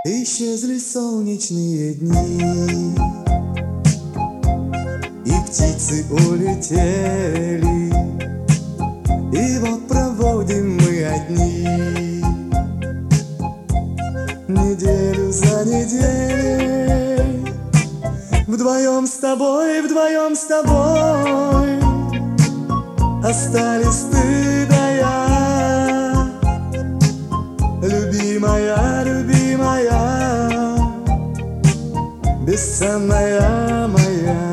Исчезли солнечные дни, и птицы улетели, и вот проводим мы одни неделю за неделей. Вдвоем с тобой, вдвоем с тобой остались ты да я. Любимая, любимая, бесценная моя.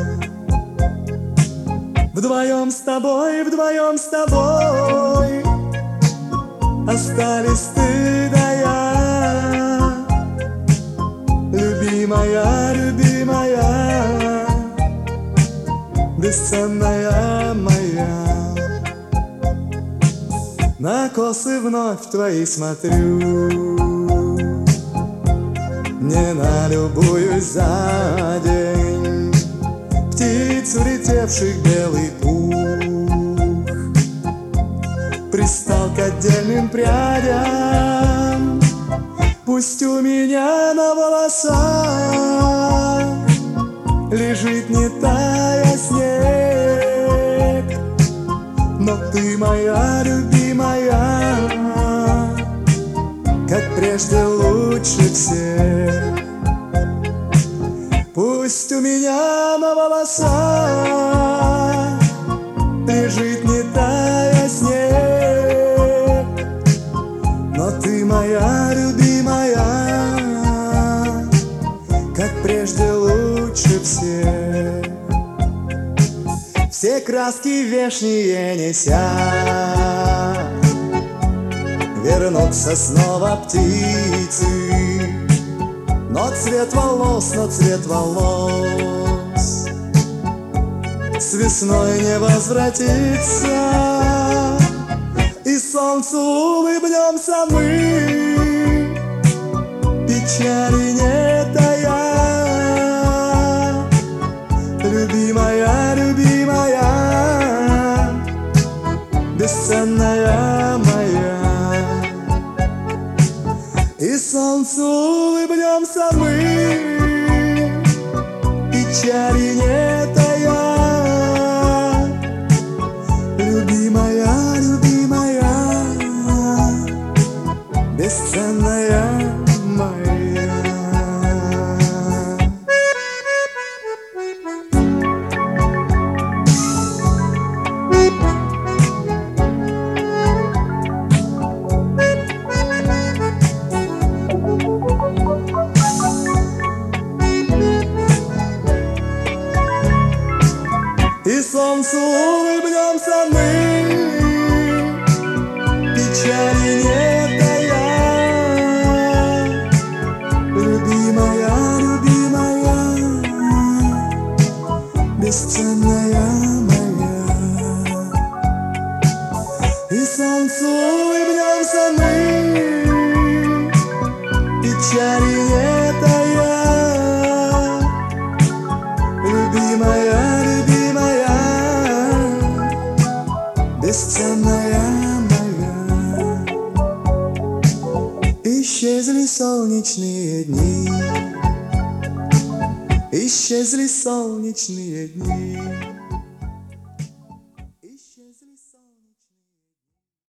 Вдвоем с тобой, вдвоем с тобой остались ты да я. Любимая, любимая, бесценная моя. На косы вновь твои смотрю, не налюбуюсь за день птиц, улетевших белый пух, пристал к отдельным прядям. Пусть у меня на волосах лежит, не тая, снег, но ты моя любимая, как прежде лучше всех. Пусть у меня на волосах лежит, не тая, снег, но ты моя любимая, как прежде лучше всех. Все краски вешние неся, вернутся снова птицы, но цвет волос с весной не возвратится, и солнцу улыбнемся мы, печали не тая. Любимая, любимая, бесценная моя. И солнцу улыбнемся мы, печали не тая. Любимая, любимая, бесценная моя. И солнцу улыбнемся мы, печали не тая. Любимая, любимая, бесценная моя. И солнцу улыбнемся мы, печали не тая. Любимая, бесценная моя. Исчезли солнечные дни, исчезли солнечные дни, исчезли солнечные дни.